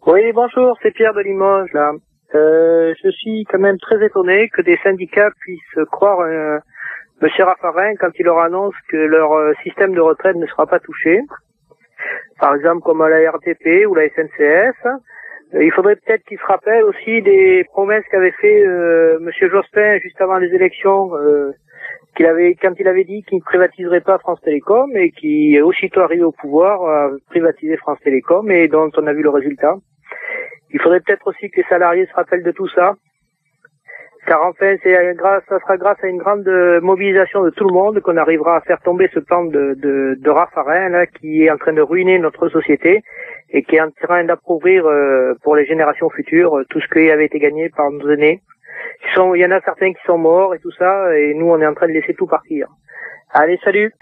Oui, bonjour, c'est Pierre de Limoges, là. Je suis quand même très étonné que des syndicats puissent croire Monsieur Raffarin quand il leur annonce que leur système de retraite ne sera pas touché. Par exemple, comme à la RATP ou la SNCF. Il faudrait peut-être qu'ils se rappellent aussi des promesses qu'avait fait Monsieur Jospin juste avant les élections, quand il avait dit qu'il ne privatiserait pas France Télécom et qui, aussitôt arrivé au pouvoir, a privatisé France Télécom et dont on a vu le résultat. Il faudrait peut-être aussi que les salariés se rappellent de tout ça, car enfin, ça sera grâce à une grande mobilisation de tout le monde qu'on arrivera à faire tomber ce plan de Raffarin là, qui est en train de ruiner notre société et qui est en train d'appauvrir pour les générations futures tout ce qui avait été gagné par nos aînés. Il y en a certains qui sont morts et tout ça, et nous on est en train de laisser tout partir. Allez, salut!